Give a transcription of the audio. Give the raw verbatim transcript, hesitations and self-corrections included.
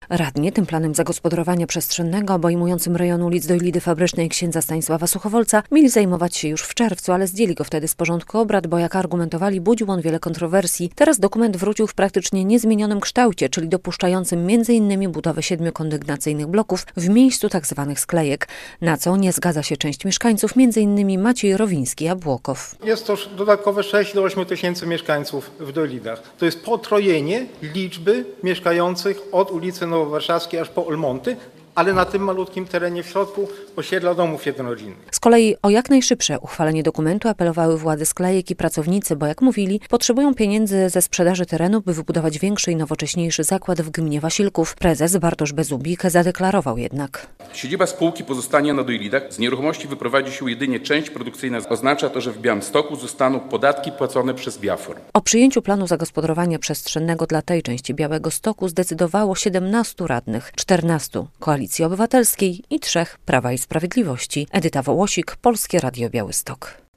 Radni tym planem zagospodarowania przestrzennego obejmującym rejon ulic Dojlidy Fabrycznej księdza Stanisława Suchowolca mieli zajmować się już w czerwcu, ale zdjęli go wtedy z porządku obrad, bo jak argumentowali, budził on wiele kontrowersji. Teraz dokument wrócił w praktycznie niezmienionym kształcie, czyli dopuszczającym między innymi budowę siedmiu kondygnacyjnych bloków w miejscu tzw. sklejek, na co nie zgadza się część mieszkańców, między innymi Maciej Rowiński-Jabłokow. Jest to dodatkowe sześć do ośmiu tysięcy mieszkańców w Dojlidach. To jest potrojenie liczby mieszkających od ulicy Nowowarszawskiej aż po Olmonty, ale na tym malutkim terenie w środku osiedla domów jednorodzinnych. Z kolei o jak najszybsze uchwalenie dokumentu apelowały władze sklejek i pracownicy, bo jak mówili, potrzebują pieniędzy ze sprzedaży terenu, by wybudować większy i nowocześniejszy zakład w gminie Wasilków. Prezes Bartosz Bezubik zadeklarował jednak: Siedziba spółki pozostanie na Dojlidach. Z nieruchomości wyprowadzi się jedynie część produkcyjna. Oznacza to, że w Białymstoku zostaną podatki płacone przez Biafor. O przyjęciu planu zagospodarowania przestrzennego dla tej części Białegostoku zdecydowało siedemnastu radnych, czternastu Koalicji Obywatelskiej i trzech Prawa i Sprawiedliwości. Edyta Wołosik, Polskie Radio Białystok.